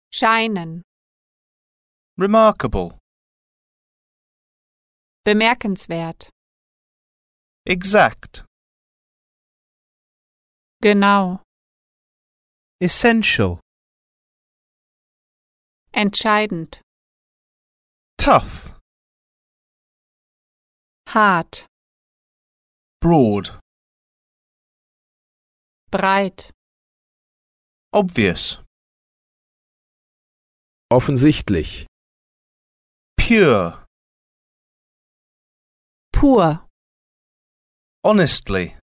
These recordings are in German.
scheinen, remarkable, bemerkenswert, exact, genau, essential, entscheidend, tough, hart, broad, breit, obvious, offensichtlich, pure, pur, honestly,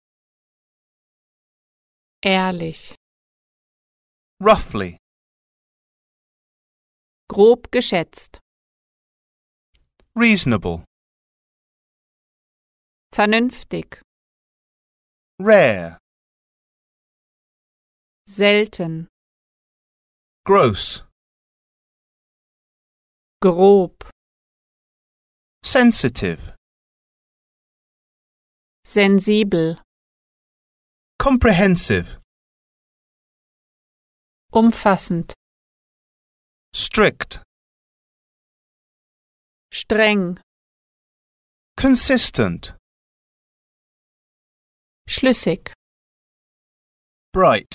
ehrlich, roughly, grob geschätzt, reasonable, vernünftig, rare, selten, gross, grob, sensitive, sensibel, comprehensive, umfassend, strict, streng, consistent, schlüssig, bright,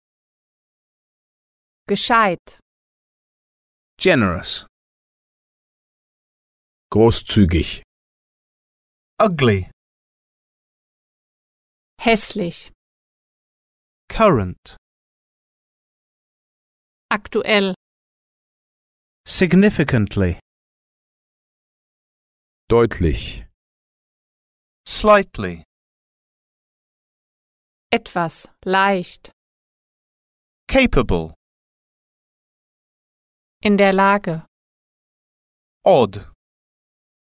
gescheit, generous, großzügig, ugly, hässlich, current, aktuell, significantly, deutlich, slightly, etwas, leicht, capable, in der Lage, odd,